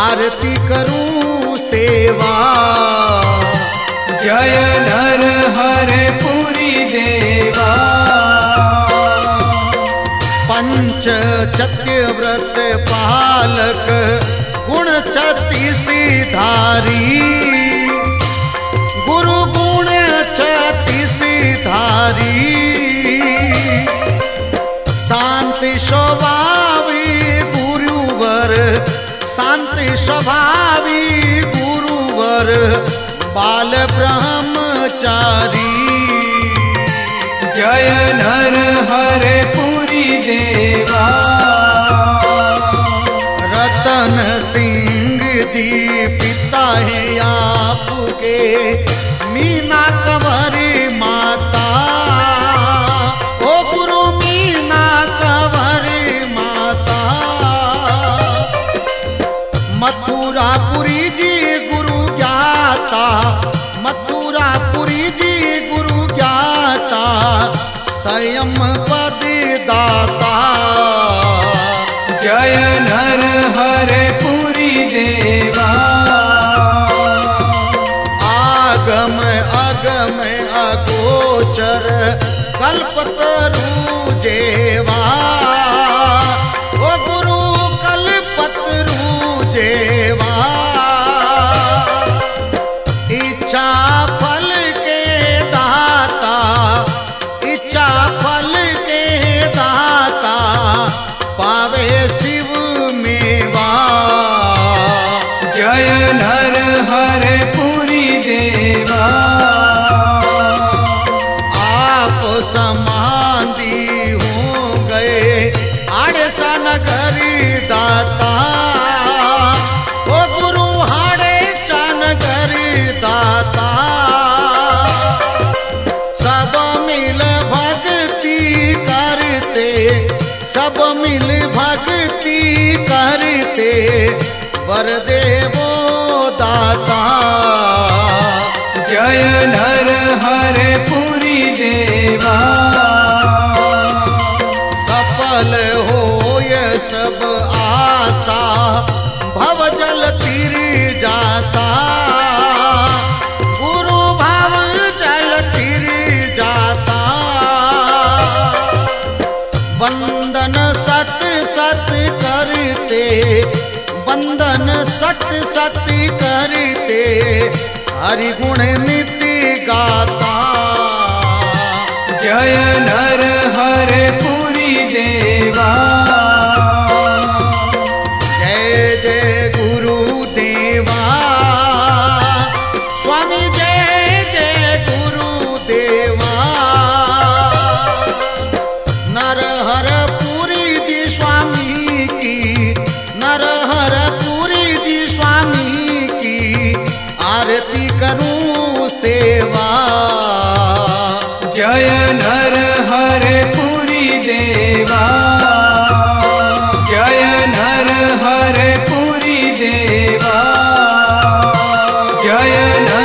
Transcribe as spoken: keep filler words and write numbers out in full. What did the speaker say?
आरती करूं सेवा। जय नर हरे पुरी देवा। पंच चत्य व्रत पालक गुण छत्तीसी धारी। गुरु गुण छत्तीसी धारी। शांति स्वभावी गुरुवर शांति स्वभावी गुरुवर बाल ब्रह्मचारी। जय नर हरे पुरी देवा। रतन सिंह जी पिता है आपके मीना कंवरी माता। ओ गुरु मीना कंवरी माता। मथुरापुरी जी गुरु ज्ञाता। मथुरापुरी जी गुरु ज्ञाता। स्वयं पद दाता। जय नर हरे पुरी देवा। आगम अगम अगोचर कल्पतरु जेवा। ओ गुरु कल्पतरु जेवा। इच्छा फल के दाता। इच्छा फल के दाता पावे शिव मेवा। जय नर हरे पुरी देवा। आप समाधि हो गए आड़सा नगरी दाता। ओ गुरु हाड़े चानगरी दाता। सब मिल भक्ति करते। सब मिल भक्ति करते वर देवो दाता। जय नर हरे पुरी देवा। सफल होय सब आशा भव जल तीर जाता। गुरु भाव जल तीर जाता। वंदन सत सत करते। वंदन सत सत करते हरि गुण नित्य गाता। जय नर हरे पुरी देवा। जय जय गुरुदेवा। स्वामी जय जय गुरुदेवा। नरहर पुरी जी स्वामी की। नरहर पुरी जी स्वामी की आरती करूं सेवा। जय नर हरे पुरी देवा। जय नर हरे पुरी देवा। जय नर